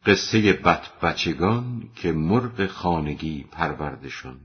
قصه بچگان که مرغ خانگی پروردشان.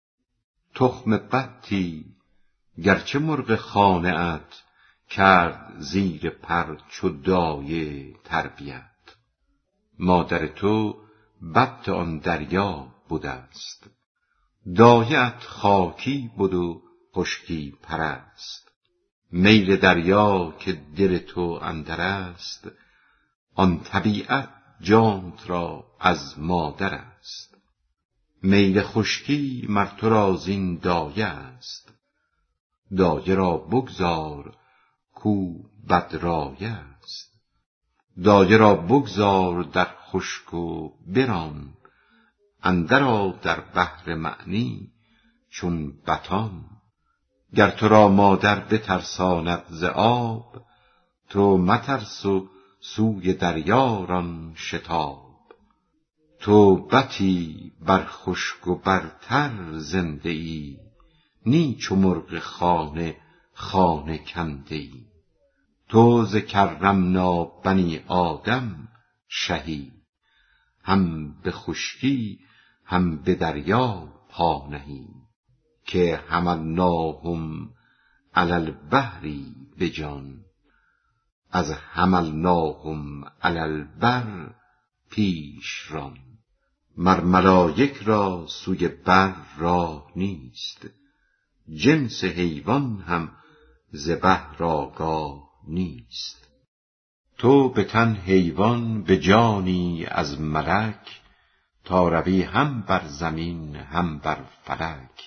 تخم بطی گرچه مرغ خانه ات، کرد زیر پر چو دایه تربیت. مادر تو بط آن دریا بوده است، دایه ات خاکی بود و خشکی پرست. میل دریا که دل تو اندر است، آن طبیعت جانت را از مادر است. میل خشکی مر تو را زین دایه است، دایه را بگذار کو بدرایه است. دایه را بگذار در خشک و بران، اندر آ در بحر معنی چون بطان. گر تو را مادر بترساند ز آب، تو مترس و سوی دریا ران شتاب. تو بطی بر خشک و بر تر زنده ای، نی چو مرغ خانه خانه کنده ای. تو ز کرمنا بنی آدم شهی، هم به خشکی هم به دریا پا نهی. که حملناهم علی البحر بجان، از حملناهم علی البر پیش ران. مر ملایک را سوی بر راه نیست، جنس حیوان هم ز بحر آگاه نیست. تو به تن حیوان به جانی از ملک، تا روی هم بر زمین هم بر فلک.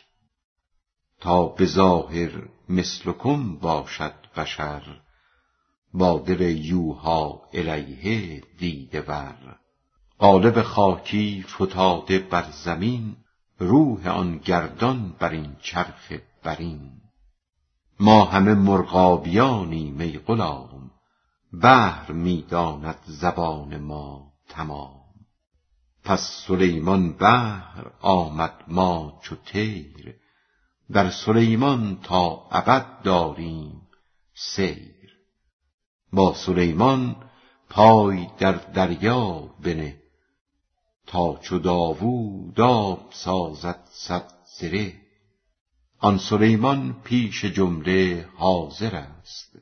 تا به ظاهر مثلکم باشد بشر، با دل یوحی الیه دیده ور. قالب خاکی فتاده بر زمین، روح آن گردان بر این چرخ برین. ما همه مرغابیانیم ای غلام، بحر می داند زبان ما تمام. پس سلیمان بحر آمد ما چو طیر، در سلیمان تا ابد داریم سیر. با سلیمان پای در دریا بنه، تا چو داوود آب سازد صد زره. آن سلیمان پیش جمله حاضر است،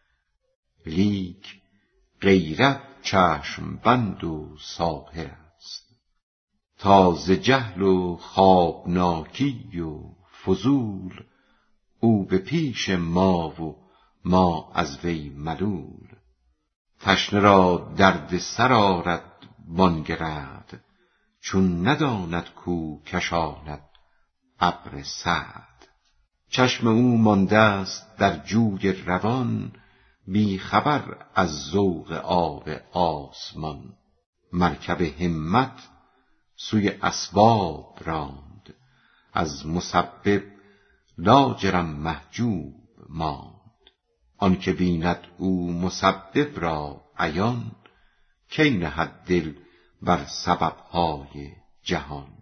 لیک غیرت چشم بند و ساحر است. تا ز جهل و خوابناکی و فضول، او به پیش ما و ما از وی ملول. تشنه را درد سر آرد بانگ رعد، چون نداند کو کشاند ابر سعد. چشم او مانده است در جوی روان، بی خبر از ذوق آب آسمان. مرکب همت سوی اسباب راند، از مسبب لاجرم محجوب ماند. آن که بیند او مسبب را عیان، کی نهد دل بر سببهای جهان.